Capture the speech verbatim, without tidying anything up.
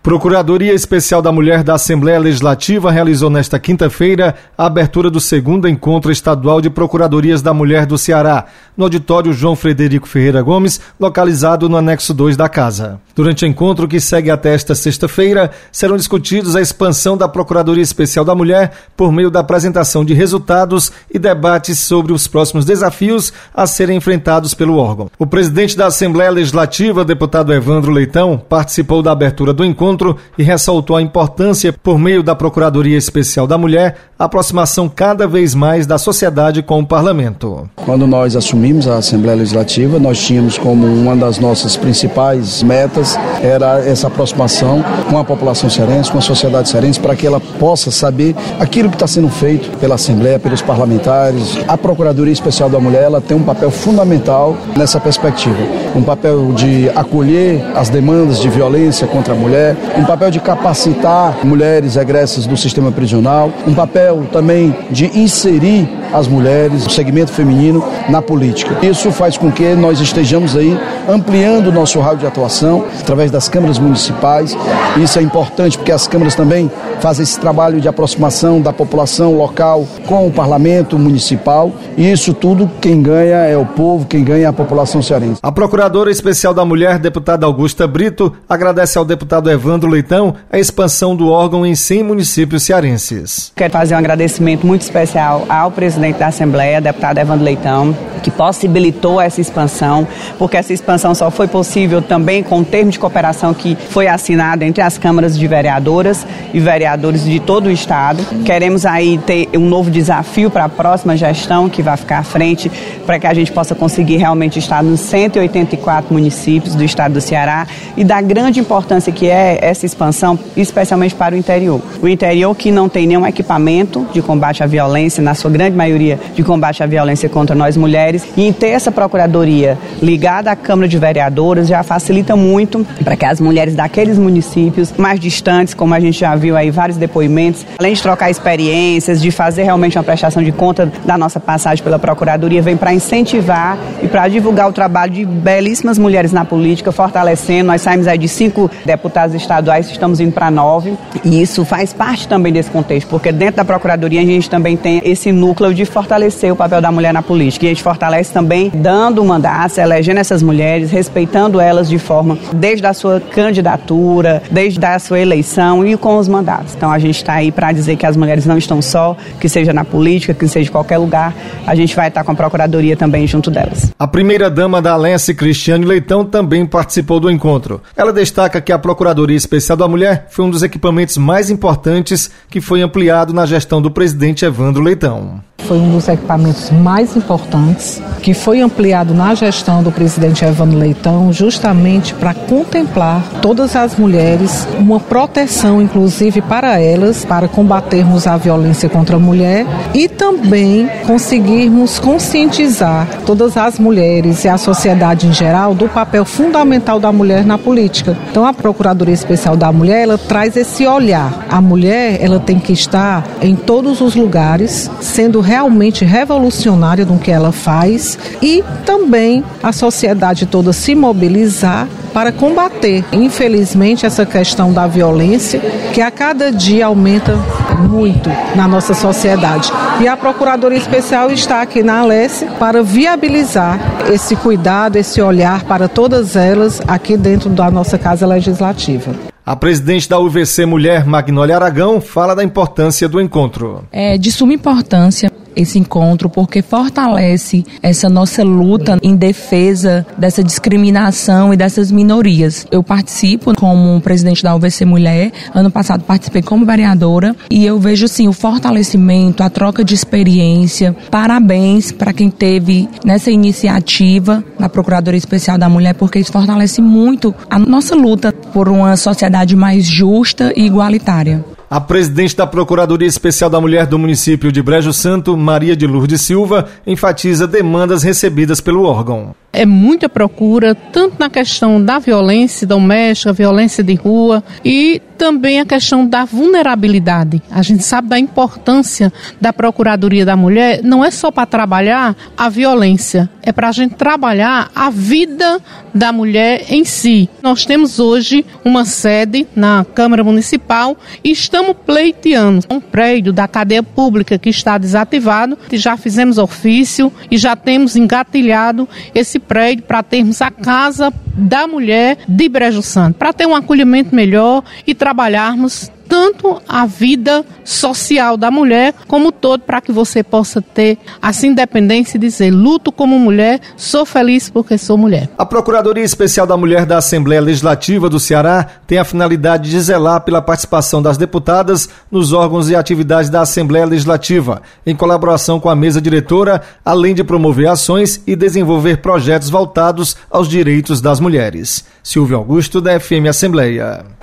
Procuradoria Especial da Mulher da Assembleia Legislativa realizou nesta quinta-feira a abertura do segundo Encontro Estadual de Procuradorias da Mulher do Ceará, no auditório João Frederico Ferreira Gomes, localizado no anexo dois da casa. Durante o encontro, que segue até esta sexta-feira, serão discutidos a expansão da Procuradoria Especial da Mulher por meio da apresentação de resultados e debates sobre os próximos desafios a serem enfrentados pelo órgão. O presidente da Assembleia Legislativa, deputado Evandro Leitão, participou da abertura do encontro e ressaltou a importância, por meio da Procuradoria Especial da Mulher, a aproximação cada vez mais da sociedade com o Parlamento. Quando nós assumimos a Assembleia Legislativa, nós tínhamos como uma das nossas principais metas era essa aproximação com a população cearense, com a sociedade cearense, para que ela possa saber aquilo que está sendo feito pela Assembleia, pelos parlamentares. A Procuradoria Especial da Mulher, ela tem um papel fundamental nessa perspectiva, um papel de acolher as demandas de violência contra a mulher, um papel de capacitar mulheres egressas do sistema prisional, um papel também de inserir as mulheres, o segmento feminino, na política. Isso faz com que nós estejamos aí ampliando o nosso raio de atuação através das câmaras municipais. Isso é importante porque as câmaras também fazem esse trabalho de aproximação da população local com o parlamento municipal, e isso tudo quem ganha é o povo, quem ganha é a população cearense. A Procuradora Especial da Mulher, deputada Augusta Brito, agradece ao deputado Evandro Leitão a expansão do órgão em cem municípios cearenses. Quero fazer um agradecimento muito especial ao presidente da Assembleia, deputado Evandro Leitão, que possibilitou essa expansão, porque essa expansão só foi possível também com o termo de cooperação que foi assinado entre as câmaras de vereadoras e vereadores de todo o estado. Queremos aí ter um novo desafio para a próxima gestão que vai ficar à frente, para que a gente possa conseguir realmente estar nos cento e oitenta e quatro municípios do estado do Ceará, e da grande importância que é essa expansão, especialmente para o interior. O interior que não tem nenhum equipamento de combate à violência, na sua grande maioria de combate à violência contra nós mulheres, e em ter essa procuradoria ligada à Câmara de Vereadores já facilita muito para que as mulheres daqueles municípios mais distantes, como a gente já viu aí vários depoimentos, além de trocar experiências, de fazer realmente uma prestação de conta da nossa passagem pela procuradoria, vem para incentivar e para divulgar o trabalho de belíssimas mulheres na política, fortalecendo. Nós saímos aí de cinco deputados estaduais, estamos indo para nove, e isso faz parte também desse contexto, porque dentro da procuradoria a gente também tem esse núcleo de fortalecer o papel da mulher na política, e a gente fortalece também dando mandato, elegendo essas mulheres, respeitando elas de forma, desde a sua candidatura, desde a sua eleição e com os mandatos. Então a gente está aí para dizer que as mulheres não estão só, que seja na política, que seja em qualquer lugar, a gente vai estar com a procuradoria também junto delas. A primeira-dama da Aliança, Cristiane Leitão, também participou do encontro. Ela destaca que a Procuradoria Especial da Mulher foi um dos equipamentos mais importantes que foi ampliado na gestão do presidente Evandro Leitão. Foi um dos equipamentos mais importantes que foi ampliado na gestão do presidente Evandro Leitão, justamente para contemplar todas as mulheres, uma proteção inclusive para elas, para combatermos a violência contra a mulher e também conseguirmos conscientizar todas as mulheres e a sociedade em geral do papel fundamental da mulher na política. Então a Procuradoria Especial da Mulher, ela traz esse olhar. A mulher, ela tem que estar em todos os lugares, sendo realmente revolucionária no que ela faz, e também a sociedade toda se mobilizar para combater, infelizmente, essa questão da violência, que a cada dia aumenta muito na nossa sociedade. E a Procuradoria Especial está aqui na Alesse para viabilizar esse cuidado, esse olhar para todas elas aqui dentro da nossa Casa Legislativa. A presidente da U V C Mulher, Magnólia Aragão, fala da importância do encontro. É de suma importância esse encontro, porque fortalece essa nossa luta em defesa dessa discriminação e dessas minorias. Eu participo como presidente da U V C Mulher, ano passado participei como vereadora, e eu vejo assim o fortalecimento, a troca de experiência. Parabéns para quem teve nessa iniciativa na Procuradoria Especial da Mulher, porque isso fortalece muito a nossa luta por uma sociedade mais justa e igualitária. A presidente da Procuradoria Especial da Mulher do município de Brejo Santo, Maria de Lourdes Silva, enfatiza demandas recebidas pelo órgão. É muita procura, tanto na questão da violência doméstica, violência de rua e também a questão da vulnerabilidade. A gente sabe da importância da Procuradoria da Mulher, não é só para trabalhar a violência, é para a gente trabalhar a vida da mulher em si. Nós temos hoje uma sede na Câmara Municipal e estamos pleiteando um prédio da cadeia pública que está desativado. Já fizemos ofício e já temos engatilhado esse prédio para termos a Casa da Mulher de Brejo Santo, para ter um acolhimento melhor e trabalharmos tanto a vida social da mulher como todo, para que você possa ter essa independência e dizer: luto como mulher, sou feliz porque sou mulher. A Procuradoria Especial da Mulher da Assembleia Legislativa do Ceará tem a finalidade de zelar pela participação das deputadas nos órgãos e atividades da Assembleia Legislativa, em colaboração com a mesa diretora, além de promover ações e desenvolver projetos voltados aos direitos das mulheres. Silvio Augusto, da F M Assembleia.